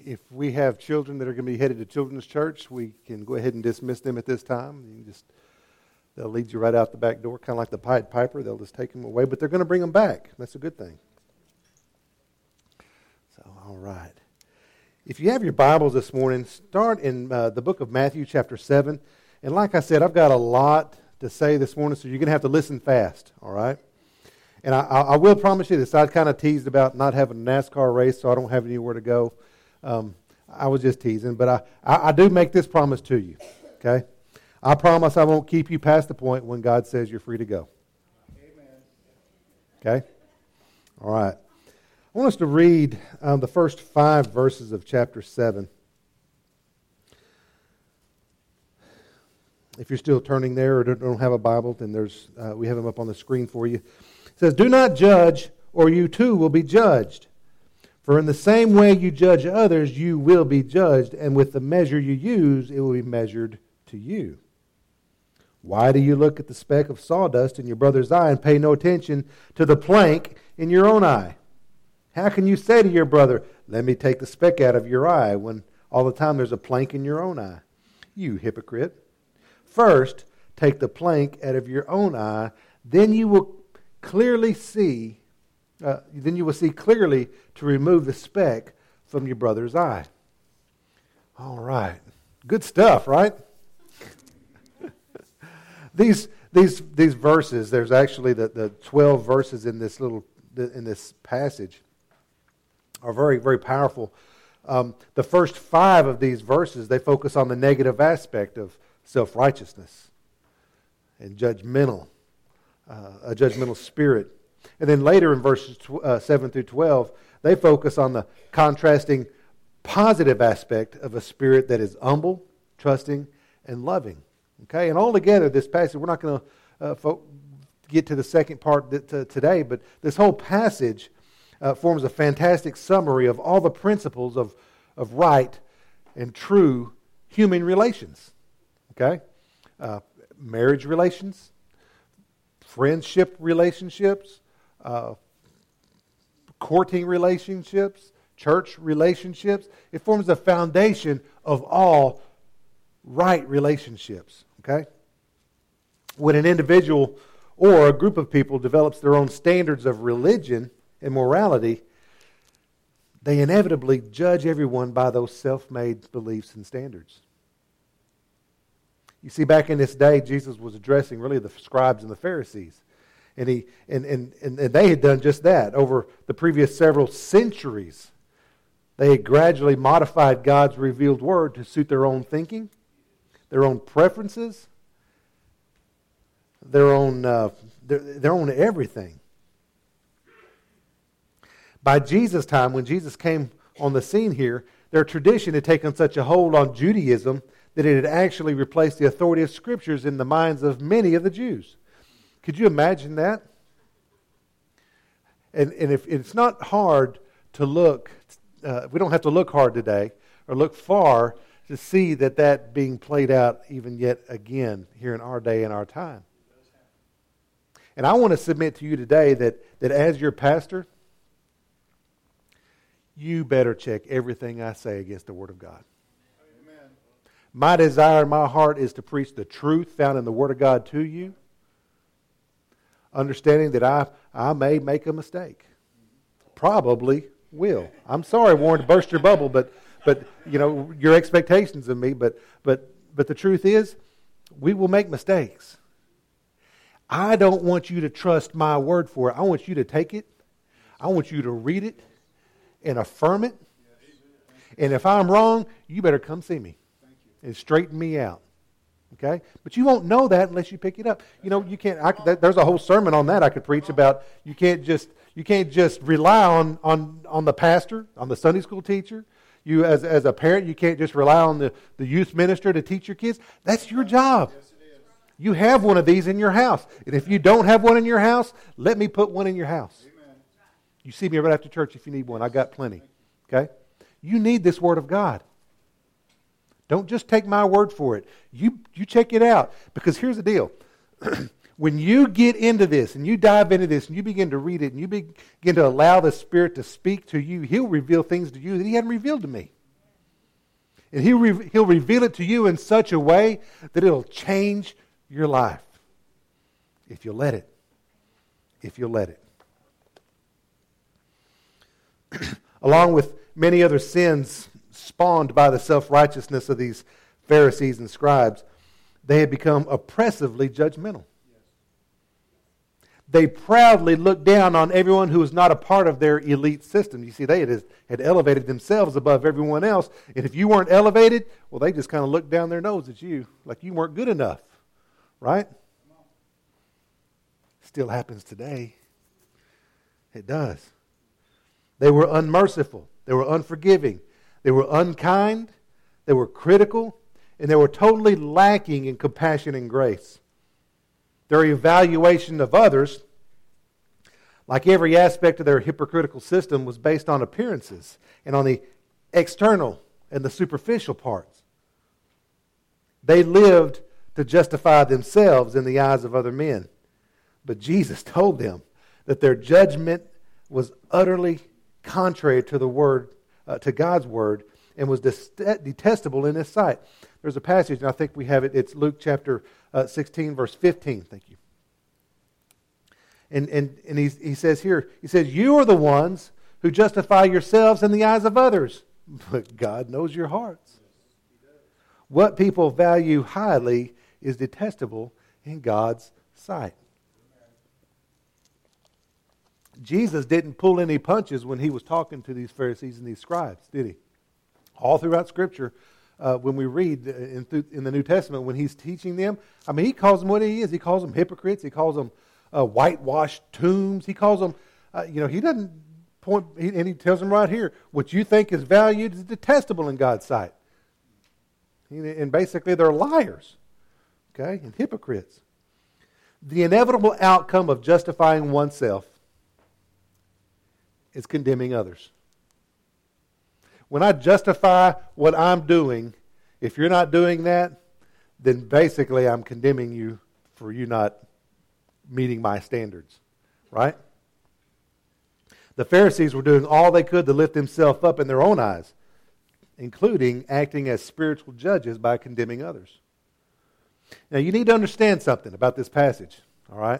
if we have children that are going to be headed to children's church, we can go ahead and dismiss them at this time. They'll lead you right out the back door, kind of like the Pied Piper. They'll just take them away, but they're going to bring them back. That's a good thing. So, all right. If you have your Bibles this morning, start in the book of Matthew chapter 7. And like I said, I've got a lot to say this morning, so you're going to have to listen fast, all right? And I will promise you this. I kind of teased about not having a NASCAR race, so I don't have anywhere to go. I was just teasing, but I do make this promise to you, okay? I promise I won't keep you past the point when God says you're free to go. Amen. Okay? All right. I want us to read the first 5 verses of chapter 7. If you're still turning there or don't have a Bible, then we have them up on the screen for you. It says, "Do not judge, or you too will be judged. For in the same way you judge others, you will be judged, and with the measure you use, it will be measured to you. Why do you look at the speck of sawdust in your brother's eye and pay no attention to the plank in your own eye? How can you say to your brother, 'Let me take the speck out of your eye,' when all the time there's a plank in your own eye? You hypocrite. First, take the plank out of your own eye, then you will see clearly to remove the speck from your brother's eye." All right. Good stuff, right? These verses, there's actually the 12 verses in this passage are very, very powerful. The first 5 of these verses, they focus on the negative aspect of self-righteousness and a judgmental spirit. And then later in verses 7 through 12, they focus on the contrasting positive aspect of a spirit that is humble, trusting, and loving. Okay, and all together, this passage, we're not going to get to the second part today, but this whole passage forms a fantastic summary of all the principles of right and true human relations. Okay, marriage relations, friendship relationships, courting relationships, church relationships. It forms the foundation of all right relationships. Okay? When an individual or a group of people develops their own standards of religion and morality, they inevitably judge everyone by those self-made beliefs and standards. You see, back in this day, Jesus was addressing really the scribes and the Pharisees. And they had done just that. Over the previous several centuries, they had gradually modified God's revealed word to suit their own thinking, their own preferences, their own everything. By Jesus' time, when Jesus came on the scene here, their tradition had taken such a hold on Judaism that it had actually replaced the authority of Scriptures in the minds of many of the Jews. Could you imagine that? And if it's not hard to look, we don't have to look hard today or look far to see that being played out even yet again here in our day and our time. And I want to submit to you today that as your pastor, you better check everything I say against the Word of God. Amen. My desire in my heart is to preach the truth found in the Word of God to you, understanding that I may make a mistake. Probably will. I'm sorry, Warren, to burst your bubble, but you know your expectations of me. But the truth is, we will make mistakes. I don't want you to trust my word for it. I want you to take it. I want you to read it and affirm it. And if I'm wrong, you better come see me and straighten me out. Okay? But you won't know that unless you pick it up. You know, you can't. There's a whole sermon on that I could preach about. You can't just rely on the pastor, on the Sunday school teacher. You as a parent, you can't just rely on the youth minister to teach your kids. That's your job. Yes, it is. You have one of these in your house. And if you don't have one in your house, let me put one in your house. Amen. You see me right after church if you need one. I got plenty. Okay? You need this Word of God. Don't just take my word for it. You check it out. Because here's the deal. When you get into this and you dive into this and you begin to read it and you begin to allow the Spirit to speak to you, He'll reveal things to you that He hadn't revealed to me. And He'll reveal it to you in such a way that it'll change your life. If you'll let it. If you'll let it. Along with many other sins spawned by the self-righteousness of these Pharisees and scribes, they had become oppressively judgmental. They proudly looked down on everyone who was not a part of their elite system. You see, they had elevated themselves above everyone else. And if you weren't elevated, well, they just kind of looked down their nose at you like you weren't good enough. Right? Still happens today. It does. They were unmerciful. They were unforgiving. They were unkind. They were critical. And they were totally lacking in compassion and grace. Their evaluation of others, like every aspect of their hypocritical system, was based on appearances and on the external and the superficial parts. They lived to justify themselves in the eyes of other men. But Jesus told them that their judgment was utterly contrary to the word, to God's word, and was detestable in His sight. There's a passage, and I think we have it. It's Luke chapter 16, verse 15. Thank you. And he says here, he says, you are the ones who justify yourselves in the eyes of others, but God knows your hearts. What people value highly is detestable in God's sight. Jesus didn't pull any punches when He was talking to these Pharisees and these scribes, did He? All throughout Scripture, when we read in the New Testament, when He's teaching them, I mean, He calls them what He is. He calls them hypocrites. He calls them whitewashed tombs. He calls them, He doesn't point, and He tells them right here, what you think is valued is detestable in God's sight. And basically, they're liars, okay, and hypocrites. The inevitable outcome of justifying oneself is condemning others. When I justify what I'm doing, if you're not doing that, then basically I'm condemning you for you not meeting my standards. Right? The Pharisees were doing all they could to lift themselves up in their own eyes, including acting as spiritual judges by condemning others. Now you need to understand something about this passage. All right?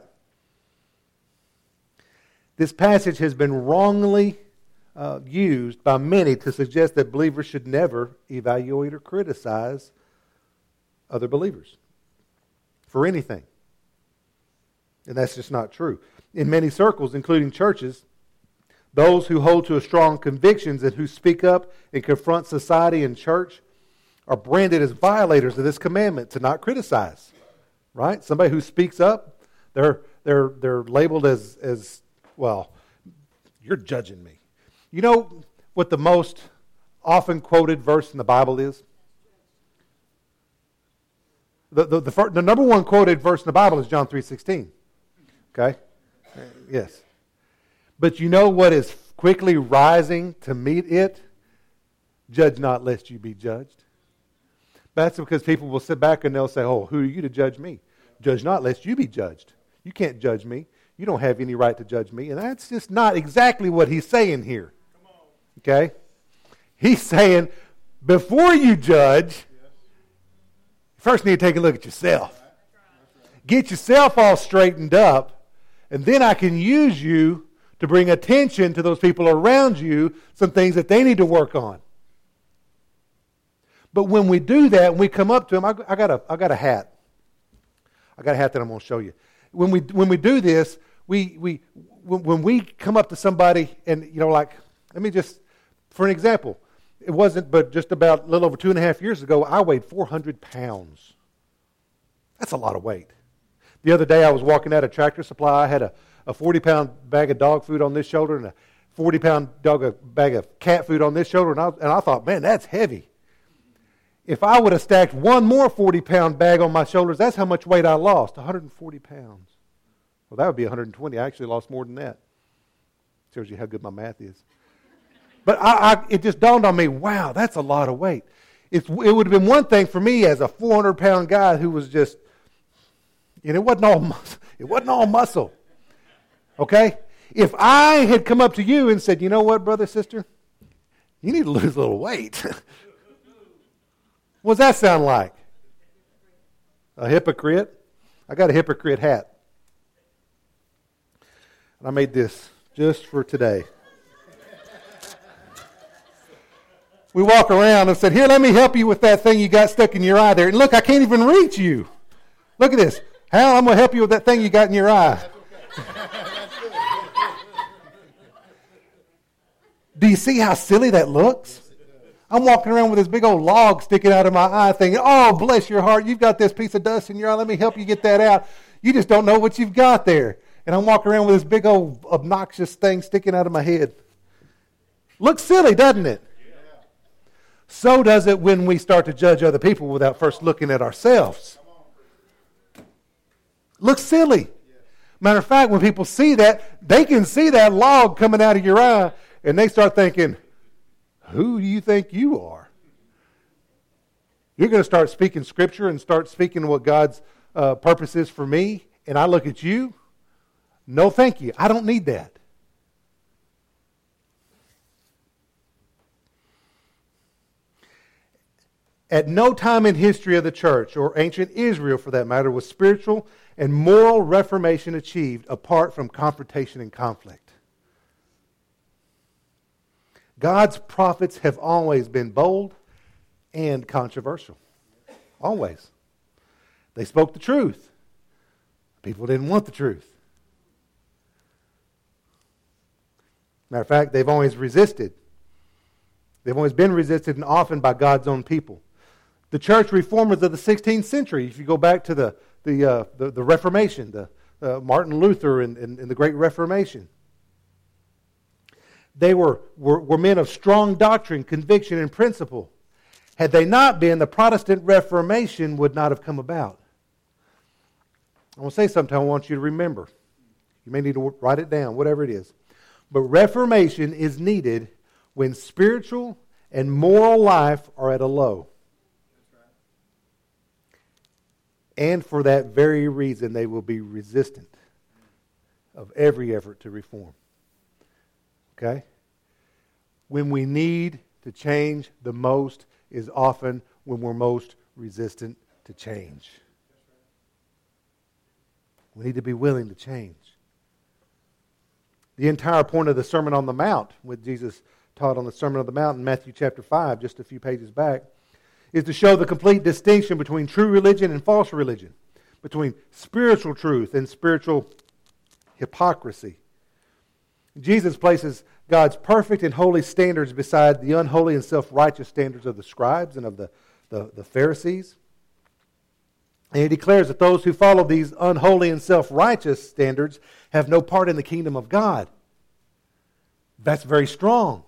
This passage has been wrongly used by many to suggest that believers should never evaluate or criticize other believers for anything. And that's just not true. In many circles, including churches, those who hold to strong convictions and who speak up and confront society and church are branded as violators of this commandment to not criticize. Right? Somebody who speaks up, they're labeled as well, you're judging me. You know what the most often quoted verse in the Bible is? The number one quoted verse in the Bible is John 3:16. Okay? Yes. But you know what is quickly rising to meet it? Judge not lest you be judged. That's because people will sit back and they'll say, oh, who are you to judge me? Judge not lest you be judged. You can't judge me. You don't have any right to judge me. And that's just not exactly what he's saying here. Okay? He's saying, before you judge, first you need to take a look at yourself. Get yourself all straightened up, and then I can use you to bring attention to those people around you, some things that they need to work on. But when we do that, when we come up to them, I got a hat. I got a hat that I'm going to show you. When we do this, when we come up to somebody and, let me just, for an example, it wasn't but just about a little over 2.5 years ago, I weighed 400 pounds. That's a lot of weight. The other day I was walking out of Tractor Supply. I had a 40-pound bag of dog food on this shoulder and a 40-pound bag of cat food on this shoulder, and I thought, man, that's heavy. If I would have stacked one more 40-pound bag on my shoulders, that's how much weight I lost, 140 pounds. Well, that would be 120. I actually lost more than that. Shows you how good my math is. But it just dawned on me, wow, that's a lot of weight. It would have been one thing for me as a 400-pound guy who was just, it wasn't all muscle. Okay? If I had come up to you and said, you know what, brother, sister? You need to lose a little weight. What does that sound like? A hypocrite? I got a hypocrite hat. And I made this just for today. We walk around and said, here, let me help you with that thing you got stuck in your eye there. And look, I can't even reach you. Look at this. Hal, I'm going to help you with that thing you got in your eye. Do you see how silly that looks? I'm walking around with this big old log sticking out of my eye thinking, oh, bless your heart, you've got this piece of dust in your eye. Let me help you get that out. You just don't know what you've got there. And I'm walking around with this big old obnoxious thing sticking out of my head. Looks silly, doesn't it? So does it when we start to judge other people without first looking at ourselves. Looks silly. Matter of fact, when people see that, they can see that log coming out of your eye, and they start thinking, who do you think you are? You're going to start speaking Scripture and start speaking what God's purpose is for me, and I look at you. No, thank you. I don't need that. At no time in history of the church, or ancient Israel for that matter, was spiritual and moral reformation achieved apart from confrontation and conflict. God's prophets have always been bold and controversial. Always. They spoke the truth. People didn't want the truth. Matter of fact, they've always resisted. They've always been resisted, and often by God's own people. The church reformers of the 16th century, if you go back to the Reformation, Martin Luther and the Great Reformation, they were men of strong doctrine, conviction, and principle. Had they not been, the Protestant Reformation would not have come about. I want to say something I want you to remember. You may need to write it down, whatever it is. But reformation is needed when spiritual and moral life are at a low. And for that very reason, they will be resistant of every effort to reform. Okay? When we need to change the most is often when we're most resistant to change. We need to be willing to change. The entire point of the Sermon on the Mount, what Jesus taught on the Sermon on the Mount in Matthew chapter 5, just a few pages back, is to show the complete distinction between true religion and false religion, between spiritual truth and spiritual hypocrisy. Jesus places God's perfect and holy standards beside the unholy and self-righteous standards of the scribes and of the Pharisees. And he declares that those who follow these unholy and self-righteous standards have no part in the kingdom of God. That's very strong.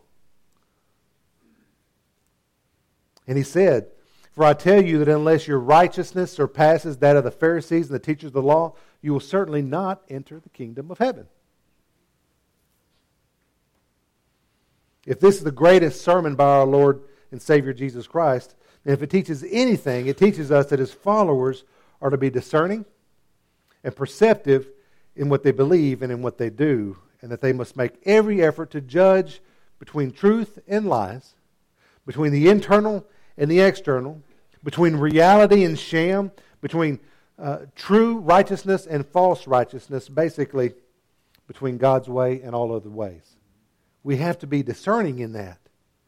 And he said, for I tell you that unless your righteousness surpasses that of the Pharisees and the teachers of the law, you will certainly not enter the kingdom of heaven. If this is the greatest sermon by our Lord and Savior Jesus Christ, and if it teaches anything, it teaches us that His followers are to be discerning and perceptive in what they believe and in what they do, and that they must make every effort to judge between truth and lies, between the internal and the external, between reality and sham, between true righteousness and false righteousness, basically between God's way and all other ways. We have to be discerning in that.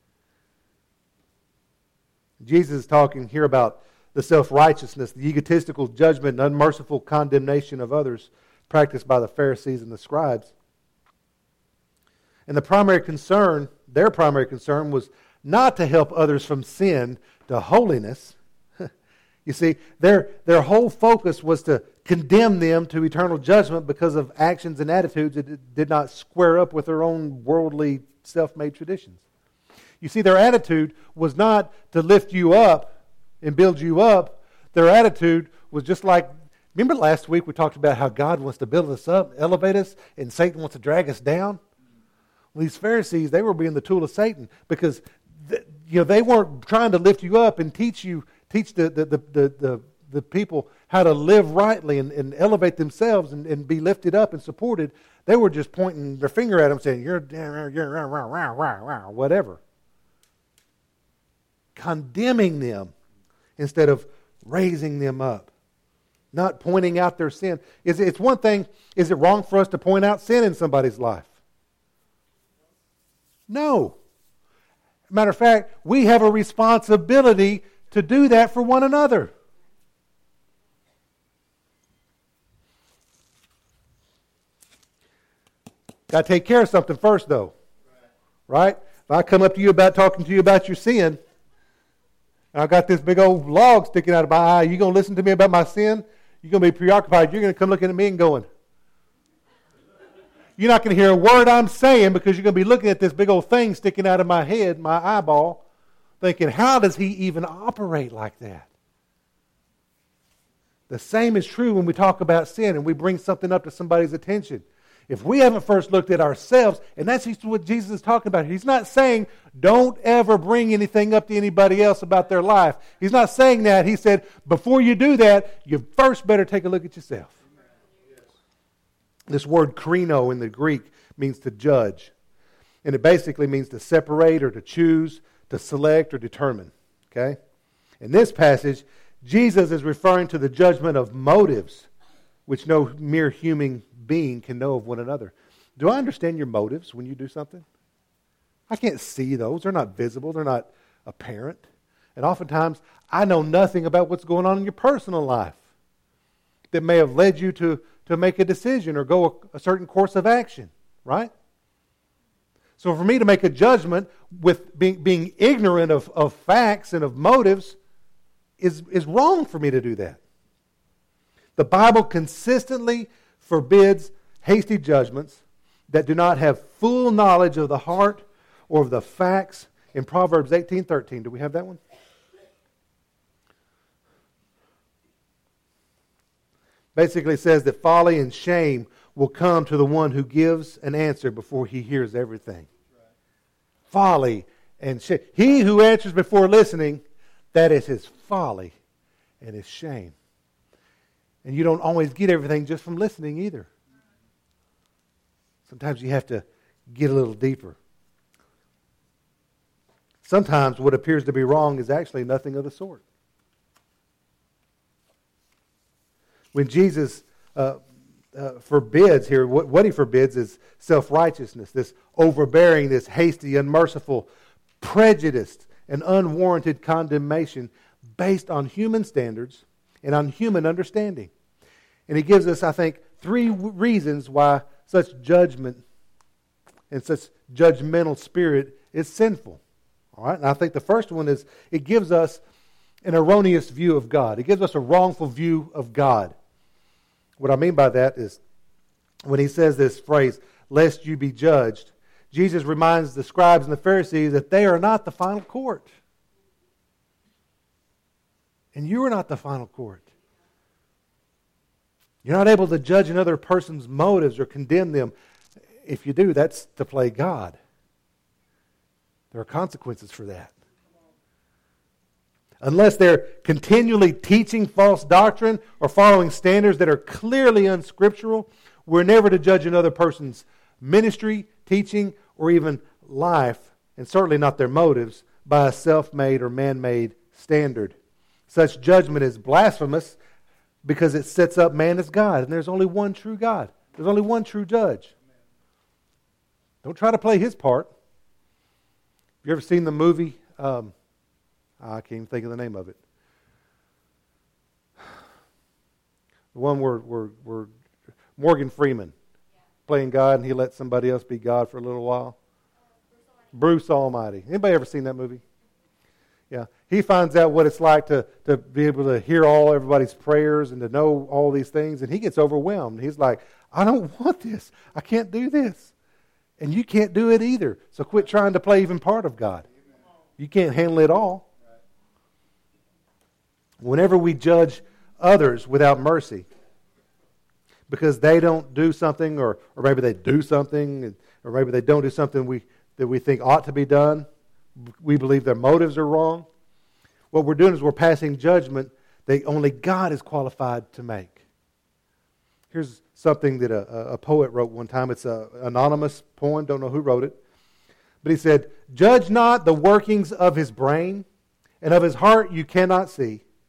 Jesus is talking here about the self-righteousness, the egotistical judgment and unmerciful condemnation of others practiced by the Pharisees and the scribes. And their primary concern was not to help others from sin to holiness. You see, their whole focus was to condemn them to eternal judgment because of actions and attitudes that did not square up with their own worldly, self-made traditions. You see, their attitude was not to lift you up and build you up. Their attitude was just like, remember last week we talked about how God wants to build us up, elevate us, and Satan wants to drag us down? Well, these Pharisees, they were being the tool of Satan because they weren't trying to lift you up and teach the people how to live rightly and elevate themselves and be lifted up and supported. They were just pointing their finger at them saying, you're whatever. Condemning them. instead of raising them up. Not pointing out their sin. It's one thing, is it wrong for us to point out sin in somebody's life? No. Matter of fact, we have a responsibility to do that for one another. Got to take care of something first, though. Right? If I come up to you talking to you about your sin, and I got this big old log sticking out of my eye, you going to listen to me about my sin? You're going to be preoccupied. You're going to come looking at me and going. You're not going to hear a word I'm saying because you're going to be looking at this big old thing sticking out of my head, my eyeball, thinking, how does he even operate like that? The same is true when we talk about sin and we bring something up to somebody's attention. If we haven't first looked at ourselves, and that's what Jesus is talking about. He's not saying don't ever bring anything up to anybody else about their life. He's not saying that. He said before you do that, you first better take a look at yourself. This word krino in the Greek means to judge. And it basically means to separate or to choose, to select or determine. Okay? In this passage, Jesus is referring to the judgment of motives, which no mere human being can know of one another. Do I understand your motives when you do something? I can't see those. They're not visible. They're not apparent. And oftentimes, I know nothing about what's going on in your personal life that may have led you to make a decision or go a certain course of action, right? So for me to make a judgment with being ignorant of facts and of motives is wrong for me to do that. The Bible consistently forbids hasty judgments that do not have full knowledge of the heart or of the facts. In Proverbs 18:13, do we have that one? Basically says that folly and shame will come to the one who gives an answer before he hears everything. Folly and shame. He who answers before listening, that is his folly and his shame. And you don't always get everything just from listening either. Sometimes you have to get a little deeper. Sometimes what appears to be wrong is actually nothing of the sort. When Jesus forbids here, what he forbids is self-righteousness, this overbearing, this hasty, unmerciful, prejudiced, and unwarranted condemnation based on human standards and on human understanding. And he gives us, I think, 3 reasons why such judgment and such judgmental spirit is sinful. All right? And I think the first one is it gives us an erroneous view of God. It gives us a wrongful view of God. What I mean by that is when he says this phrase, lest you be judged, Jesus reminds the scribes and the Pharisees that they are not the final court. And you are not the final court. You're not able to judge another person's motives or condemn them. If you do, that's to play God. There are consequences for that. Unless they're continually teaching false doctrine or following standards that are clearly unscriptural, we're never to judge another person's ministry, teaching, or even life, and certainly not their motives, by a self-made or man-made standard. Such judgment is blasphemous because it sets up man as God, and there's only one true God. There's only one true judge. Don't try to play his part. Have you ever seen the movie? I can't even think of the name of it. The one where Morgan Freeman playing God, and he let somebody else be God for a little while. Bruce Almighty. Anybody ever seen that movie? Yeah. He finds out what it's like to be able to hear everybody's prayers and to know all these things, and he gets overwhelmed. He's like, I don't want this. I can't do this. And you can't do it either. So quit trying to play even part of God. You can't handle it all. Whenever we judge others without mercy, because they don't do something, or maybe they do something, or maybe they don't do something that we think ought to be done, we believe their motives are wrong. What we're doing is we're passing judgment that only God is qualified to make. Here's something that a poet wrote one time. It's an anonymous poem. Don't know who wrote it. But he said, "Judge not the workings of his brain, and of his heart you cannot see.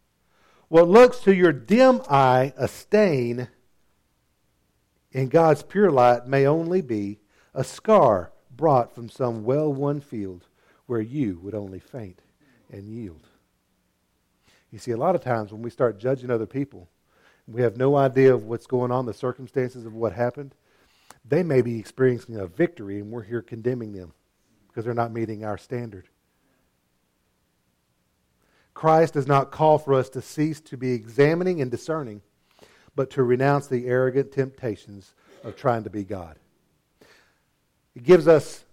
What looks to your dim eye a stain in God's pure light may only be a scar brought from some well-won field where you would only faint and yield. You see, a lot of times when we start judging other people, we have no idea of what's going on, the circumstances of what happened. They may be experiencing a victory, and we're here condemning them because they're not meeting our standard. Christ does not call for us to cease to be examining and discerning, but to renounce the arrogant temptations of trying to be God. It gives us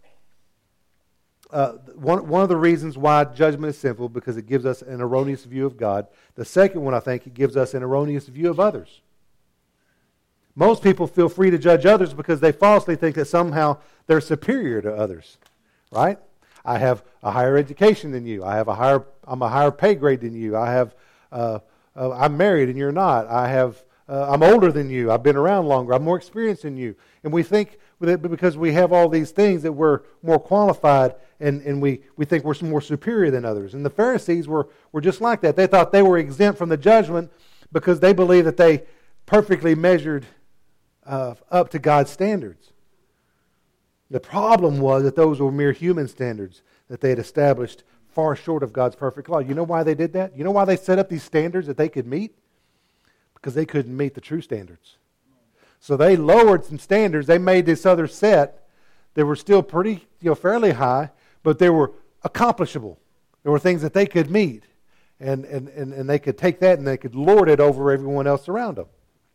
one of the reasons why judgment is sinful, because it gives us an erroneous view of God. The second one, I think, it gives us an erroneous view of others. Most people feel free to judge others because they falsely think that somehow they're superior to others, right? I have a higher education than you. I'm a higher pay grade than you. I'm married and you're not. I'm older than you. I've been around longer. I'm more experienced than you. And we think that because we have all these things that we're more qualified, and we think we're more superior than others. And the Pharisees were just like that. They thought they were exempt from the judgment because they believed that they perfectly measured up to God's standards. The problem was that those were mere human standards that they had established far short of God's perfect law. You know why they did that? You know why they set up these standards that they could meet? Because they couldn't meet the true standards. So they lowered some standards. They made this other set that were still pretty, fairly high, but they were accomplishable. There were things that they could meet. And they could take that and they could lord it over everyone else around them.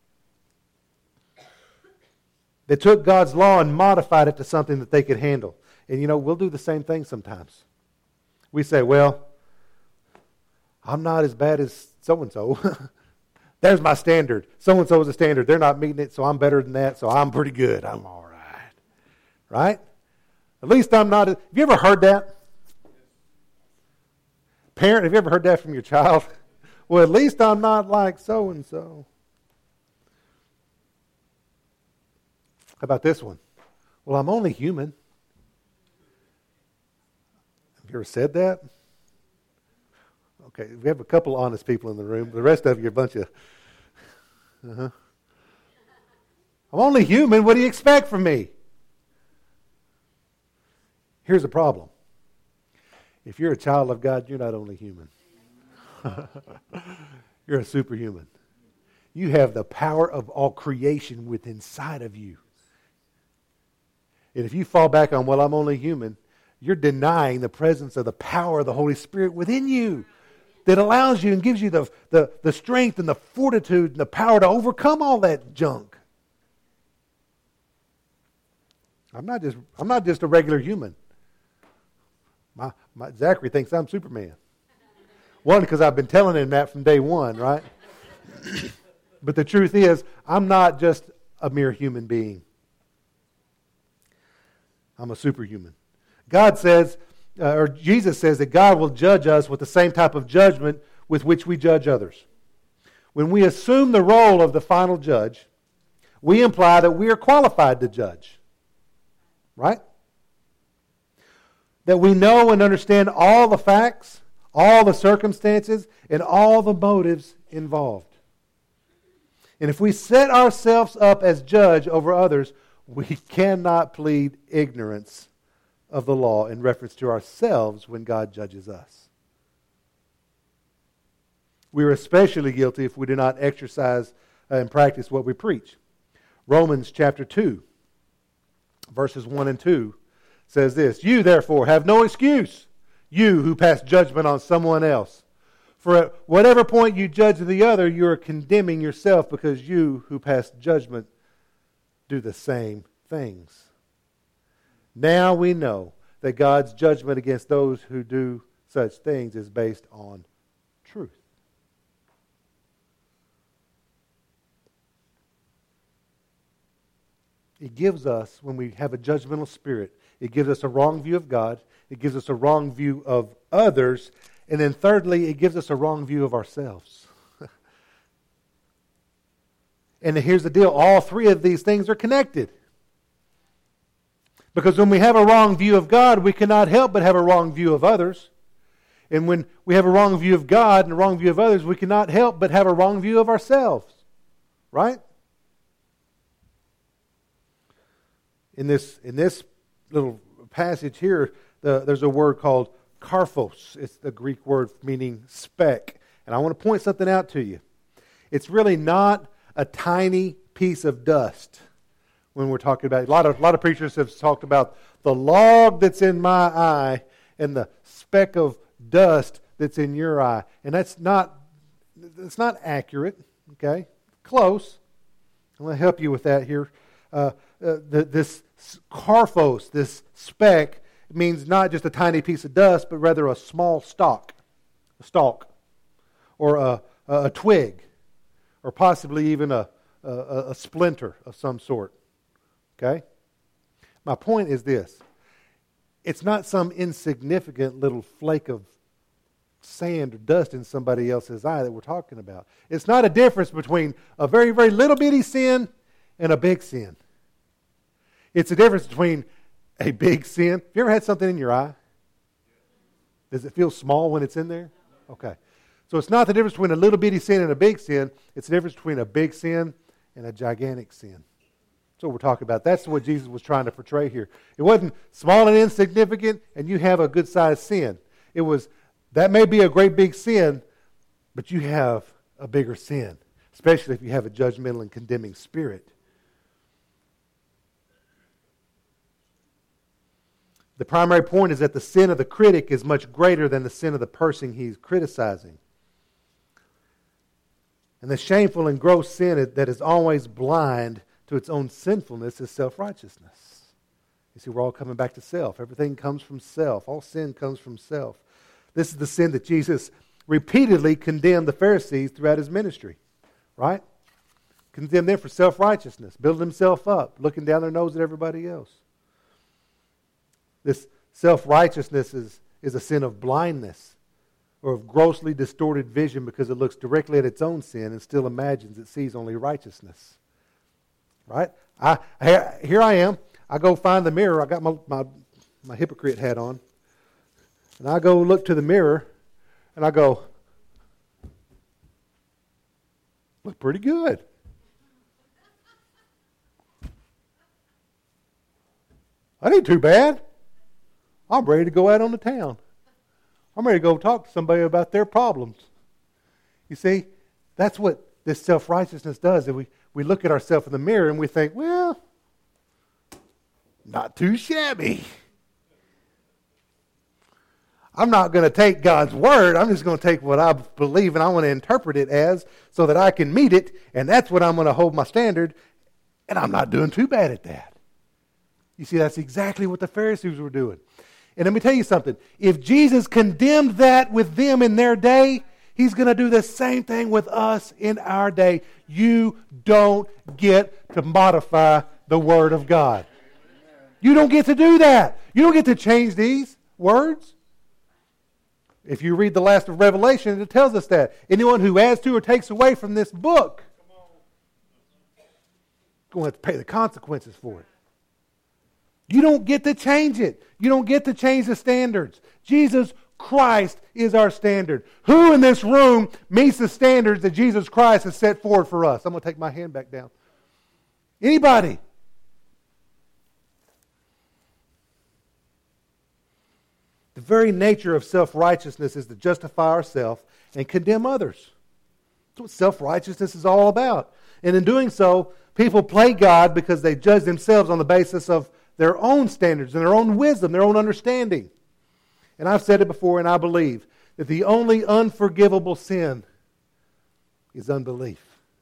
They took God's law and modified it to something that they could handle. And we'll do the same thing sometimes. We say, well, I'm not as bad as so-and-so. There's my standard. So-and-so is a standard. They're not meeting it, so I'm better than that, so I'm pretty good. I'm all right. Right? At least I'm not. Have you ever heard that? Parent, have you ever heard that from your child? Well, at least I'm not like so-and-so. How about this one? Well, I'm only human. Have you ever said that? Okay, we have a couple honest people in the room. The rest of you are a bunch of... I'm only human. What do you expect from me? Here's the problem. If you're a child of God, you're not only human. You're a superhuman. You have the power of all creation within inside of you. And if you fall back on, well, I'm only human, you're denying the presence of the power of the Holy Spirit within you that allows you and gives you the strength and the fortitude and the power to overcome all that junk. I'm not just a regular human. My Zachary thinks I'm Superman. One, because I've been telling him that from day one, right? But the truth is, I'm not just a mere human being. I'm a superhuman. God says, or Jesus says that God will judge us with the same type of judgment with which we judge others. When we assume the role of the final judge, we imply that we are qualified to judge. Right? That we know and understand all the facts, all the circumstances, and all the motives involved. And if we set ourselves up as judge over others, we cannot plead ignorance of the law in reference to ourselves when God judges us. We are especially guilty if we do not exercise and practice what we preach. Romans chapter 2, verses 1 and 2 says this, "You therefore have no excuse, you who pass judgment on someone else. For at whatever point you judge the other, you are condemning yourself, because you who pass judgment do the same things. Now we know that God's judgment against those who do such things is based on truth." It gives us, when we have a judgmental spirit, it gives us a wrong view of God, it gives us a wrong view of others, and then thirdly, it gives us a wrong view of ourselves. And here's the deal, all three of these things are connected. Because when we have a wrong view of God, we cannot help but have a wrong view of others. And when we have a wrong view of God and a wrong view of others, we cannot help but have a wrong view of ourselves. Right? In this little passage here, there's a word called karphos. It's the Greek word meaning speck. And I want to point something out to you. It's really not a tiny piece of dust when we're talking about it. A lot of preachers have talked about the log that's in my eye and the speck of dust that's in your eye. And that's not accurate. Okay? Close. I'm going to help you with that here. This karphos, this speck, means not just a tiny piece of dust, but rather a small stalk, or a twig, or possibly even a splinter of some sort. Okay? My point is this. It's not some insignificant little flake of sand or dust in somebody else's eye that we're talking about. It's not a difference between a very, very little bitty sin and a big sin. It's a difference between a big sin. Have you ever had something in your eye? Does it feel small when it's in there? Okay. So it's not the difference between a little bitty sin and a big sin. It's the difference between a big sin and a gigantic sin. That's what we're talking about. That's what Jesus was trying to portray here. It wasn't small and insignificant and you have a good-sized sin. It was, that may be a great big sin, but you have a bigger sin, especially if you have a judgmental and condemning spirit. The primary point is that the sin of the critic is much greater than the sin of the person he's criticizing. And the shameful and gross sin that is always blind to its own sinfulness is self-righteousness. You see, we're all coming back to self. Everything comes from self. All sin comes from self. This is the sin that Jesus repeatedly condemned the Pharisees throughout his ministry. Right? Condemned them for self-righteousness, building himself up, looking down their nose at everybody else. This self-righteousness is a sin of blindness or of grossly distorted vision because it looks directly at its own sin and still imagines it sees only righteousness. Right? Here I am. I go find the mirror. I got my hypocrite hat on. And I go look to the mirror and I go, look pretty good. That ain't too bad. I'm ready to go out on the town. I'm ready to go talk to somebody about their problems. You see, that's what this self-righteousness does. That we look at ourselves in the mirror and we think, well, not too shabby. I'm not going to take God's word. I'm just going to take what I believe and I want to interpret it as so that I can meet it, and that's what I'm going to hold my standard, and I'm not doing too bad at that. You see, that's exactly what the Pharisees were doing. And let me tell you something. If Jesus condemned that with them in their day, he's going to do the same thing with us in our day. You don't get to modify the Word of God. You don't get to do that. You don't get to change these words. If you read the last of Revelation, it tells us that. Anyone who adds to or takes away from this book is going to have to pay the consequences for it. You don't get to change it. You don't get to change the standards. Jesus Christ is our standard. Who in this room meets the standards that Jesus Christ has set forward for us? I'm going to take my hand back down. Anybody? The very nature of self-righteousness is to justify ourselves and condemn others. That's what self-righteousness is all about. And in doing so, people play God because they judge themselves on the basis of their own standards and their own wisdom, their own understanding. And I've said it before, and I believe that the only unforgivable sin is unbelief.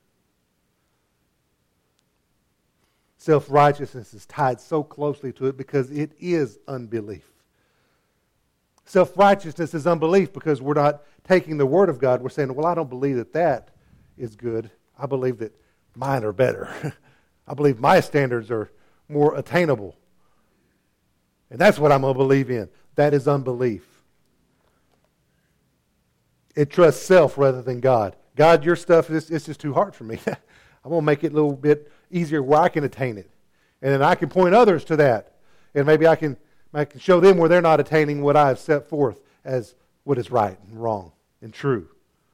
Self-righteousness is tied so closely to it because it is unbelief. Self-righteousness is unbelief because we're not taking the Word of God. We're saying, well, I don't believe that that is good. I believe that mine are better. I believe my standards are more attainable. And that's what I'm going to believe in. That is unbelief. It trusts self rather than God. God, your stuff, it's just too hard for me. I'm going to make it a little bit easier where I can attain it. And then I can point others to that. And maybe I can show them where they're not attaining what I have set forth as what is right and wrong and true.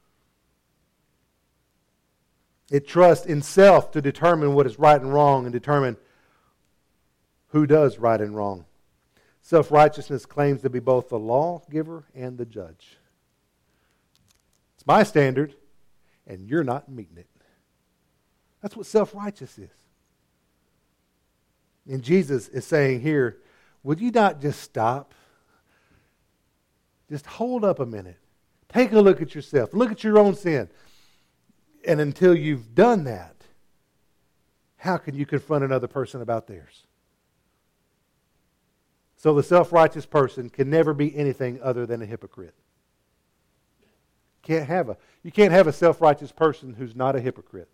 It trusts in self to determine what is right and wrong and determine who does right and wrong. Self-righteousness claims to be both the lawgiver and the judge. It's my standard, and you're not meeting it. That's what self-righteous is. And Jesus is saying here, would you not just stop? Just hold up a minute. Take a look at yourself. Look at your own sin. And until you've done that, how can you confront another person about theirs? So the self-righteous person can never be anything other than a hypocrite. You can't have a self-righteous person who's not a hypocrite.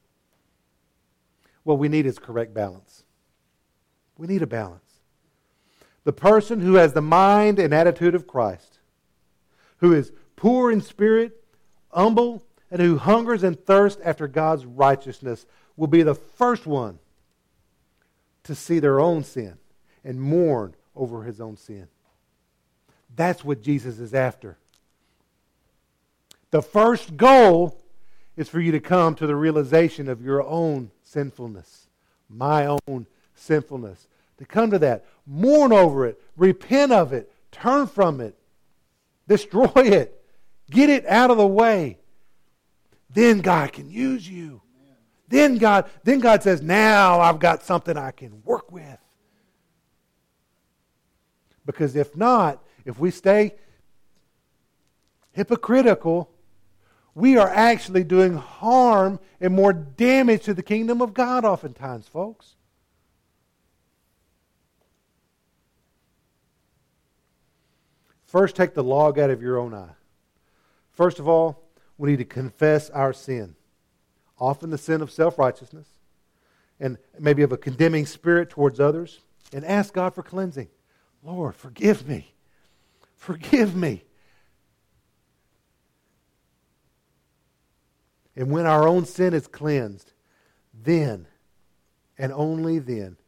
What we need is correct balance. We need a balance. The person who has the mind and attitude of Christ, who is poor in spirit, humble, and who hungers and thirsts after God's righteousness, will be the first one to see their own sin and mourn over his own sin. That's what Jesus is after. The first goal is for you to come to the realization of your own sinfulness, my own sinfulness. To come to that, mourn over it, repent of it, turn from it, destroy it, get it out of the way. Then God can use you. Then God says, now I've got something I can work with. Because if not, if we stay hypocritical, we are actually doing harm and more damage to the kingdom of God oftentimes, folks. First, take the log out of your own eye. First of all, we need to confess our sin. Often the sin of self-righteousness and maybe of a condemning spirit towards others, and ask God for cleansing. Lord, forgive me. Forgive me. And when our own sin is cleansed, then, and only then,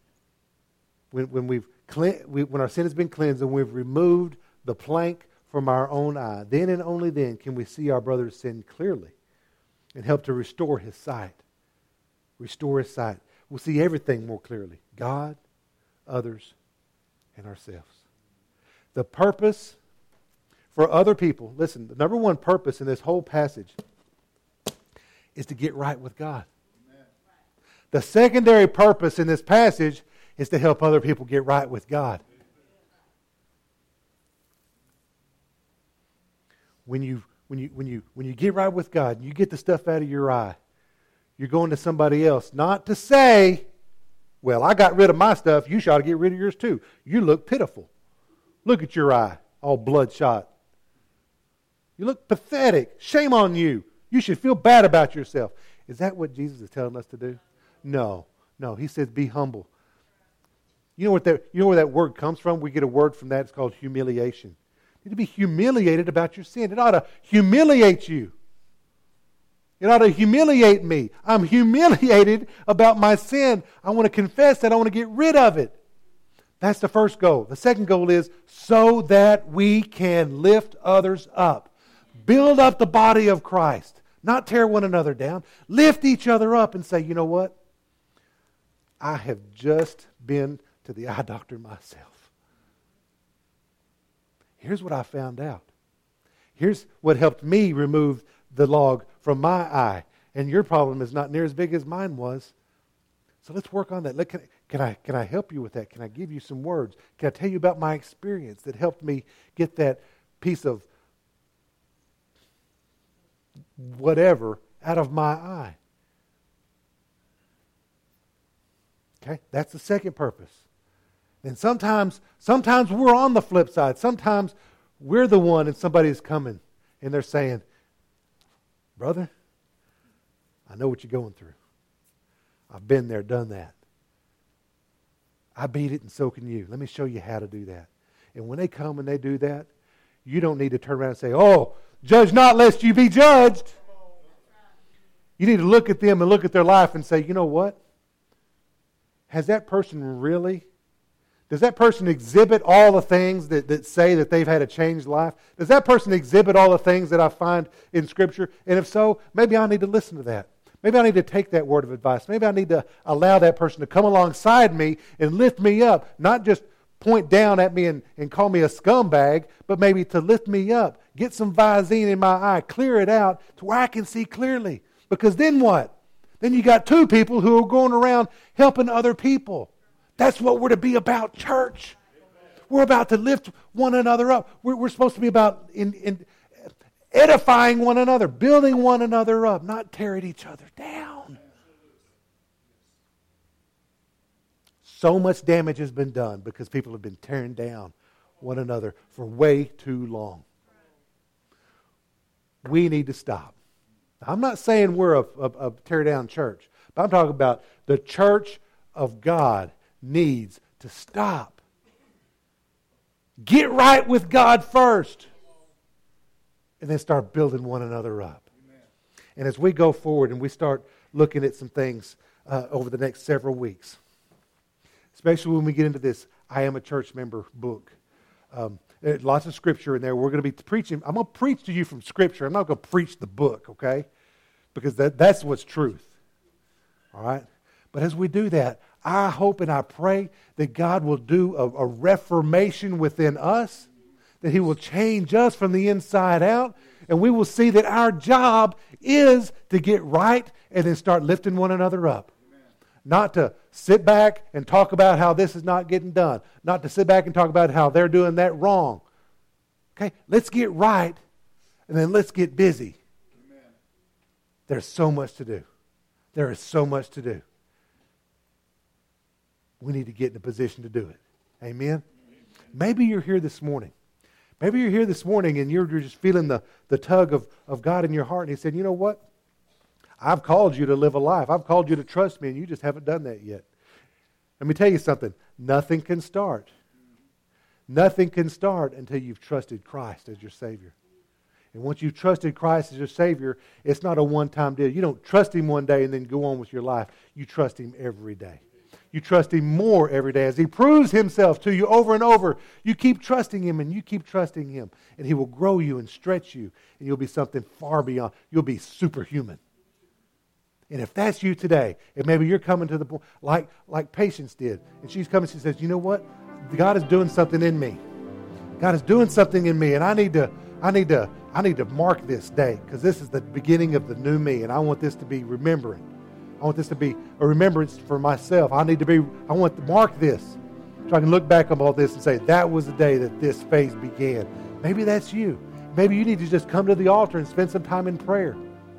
when our sin has been cleansed and we've removed the plank from our own eye, then and only then can we see our brother's sin clearly and help to restore his sight. Restore his sight. We'll see everything more clearly. God, others, and ourselves. The purpose for other people, listen, the number one purpose in this whole passage is to get right with God. Amen. The secondary purpose in this passage is to help other people get right with God. When you get right with God, you get the stuff out of your eye, you're going to somebody else, not to say, well, I got rid of my stuff, you ought to get rid of yours too. You look pitiful. Look at your eye, all bloodshot. You look pathetic. Shame on you. You should feel bad about yourself. Is that what Jesus is telling us to do? No. He says be humble. You know where that word comes from? We get a word from that. It's called humiliation. You need to be humiliated about your sin. It ought to humiliate you. It ought to humiliate me. I'm humiliated about my sin. I want to confess that. I want to get rid of it. That's the first goal. The second goal is so that we can lift others up. Build up the body of Christ. Not tear one another down. Lift each other up and say, you know what? I have just been to the eye doctor myself. Here's what I found out. Here's what helped me remove the log from my eye. And your problem is not near as big as mine was. So let's work on that. Can I help you with that? Can I give you some words? Can I tell you about my experience that helped me get that piece of whatever out of my eye? Okay, that's the second purpose. And sometimes we're on the flip side. Sometimes we're the one and somebody's coming and they're saying, brother, I know what you're going through. I've been there, done that. I beat it and so can you. Let me show you how to do that. And when they come and they do that, you don't need to turn around and say, oh, judge not lest you be judged. You need to look at them and look at their life and say, you know what? Has that person really Does that person exhibit all the things that say that they've had a changed life? Does that person exhibit all the things that I find in Scripture? And if so, maybe I need to listen to that. Maybe I need to take that word of advice. Maybe I need to allow that person to come alongside me and lift me up, not just point down at me and call me a scumbag, but maybe to lift me up, get some Visine in my eye, clear it out to where I can see clearly. Because then what? Then you got two people who are going around helping other people. That's what we're to be about, church. We're about to lift one another up. We're supposed to be about in edifying one another, building one another up, not tearing each other down. So much damage has been done because people have been tearing down one another for way too long. We need to stop. I'm not saying we're a tear down church, but I'm talking about the church of God needs to stop. Get right with God first, and then start building one another up. Amen. And as we go forward and we start looking at some things over the next several weeks, especially when we get into this I Am a Church Member book, lots of Scripture in there. We're going to be preaching. I'm going to preach to you from Scripture. I'm not going to preach the book, okay? Because that's what's truth. All right? But as we do that, I hope and I pray that God will do a reformation within us, that He will change us from the inside out, and we will see that our job is to get right and then start lifting one another up. Amen. Not to sit back and talk about how this is not getting done. Not to sit back and talk about how they're doing that wrong. Okay, let's get right and then let's get busy. Amen. There's so much to do. There is so much to do. We need to get in a position to do it. Amen? Maybe you're here this morning. Maybe you're here this morning and you're just feeling the tug of God in your heart. And He said, you know what? I've called you to live a life. I've called you to trust me, and you just haven't done that yet. Let me tell you something. Nothing can start. Nothing can start until you've trusted Christ as your Savior. And once you've trusted Christ as your Savior, it's not a one-time deal. You don't trust Him one day and then go on with your life. You trust Him every day. You trust Him more every day. As He proves Himself to you over and over, you keep trusting Him and you keep trusting Him. And He will grow you and stretch you. And you'll be something far beyond. You'll be superhuman. And if that's you today, and maybe you're coming to the point, like Patience did, and she's coming, she says, you know what? God is doing something in me. God is doing something in me, and I need to mark this day, because this is the beginning of the new me, and I want this to be remembering. I want this to be a remembrance for myself. I want to mark this, so I can look back on all this and say, that was the day that this phase began. Maybe that's you. Maybe you need to just come to the altar and spend some time in prayer.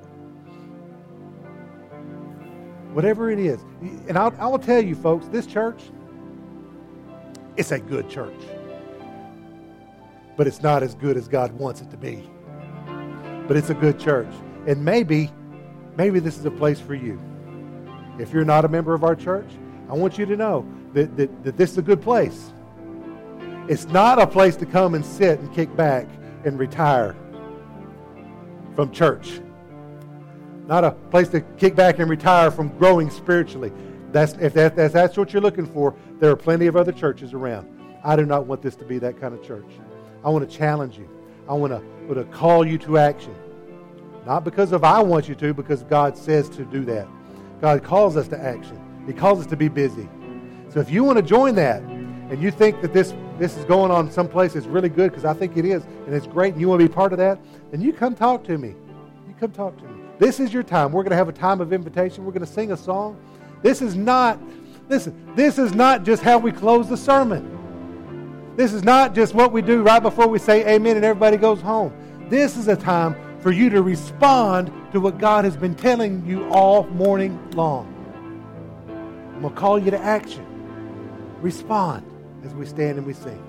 Whatever it is. And I will tell you, folks, this church, it's a good church. But it's not as good as God wants it to be. But it's a good church. And maybe this is a place for you. If you're not a member of our church, I want you to know that this is a good place. It's not a place to come and sit and kick back and retire from church. Not a place to kick back and retire from growing spiritually. If that's what you're looking for, there are plenty of other churches around. I do not want this to be that kind of church. I want to challenge you. I want to call you to action. Not because of I want you to, because God says to do that. God calls us to action. He calls us to be busy. So if you want to join that, and you think that this is going on someplace that's really good, because I think it is, and it's great, and you want to be part of that, then you come talk to me. You come talk to me. This is your time. We're going to have a time of invitation. We're going to sing a song. This is not just how we close the sermon. This is not just what we do right before we say amen and everybody goes home. This is a time for you to respond to what God has been telling you all morning long. I'm going to call you to action. Respond as we stand and we sing.